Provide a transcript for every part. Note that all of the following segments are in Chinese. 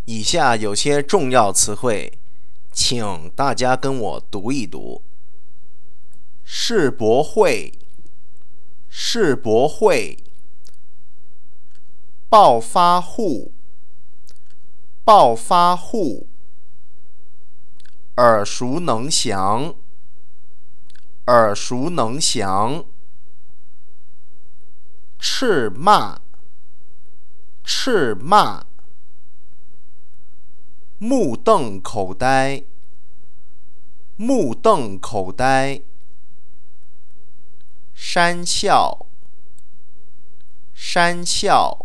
以下有些重要词汇，请大家跟我读一读。世博会，世博会。暴发户，暴发户。耳熟能详，耳熟能详。斥骂，斥骂。目瞪口呆，目瞪口呆。讪笑，讪笑。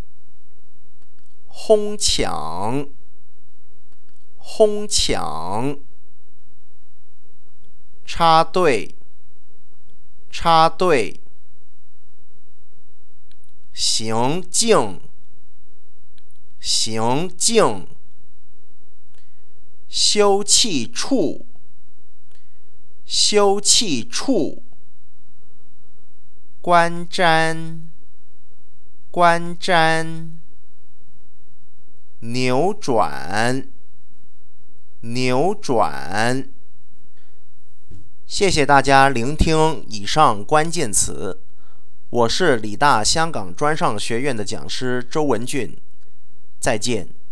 哄抢，哄抢。插队，插队。行径，行径。休憩处，休憩处。观瞻，观瞻。扭转，扭转。谢谢大家聆听以上关键词，我是理大香港专上学院的讲师周文俊，再见。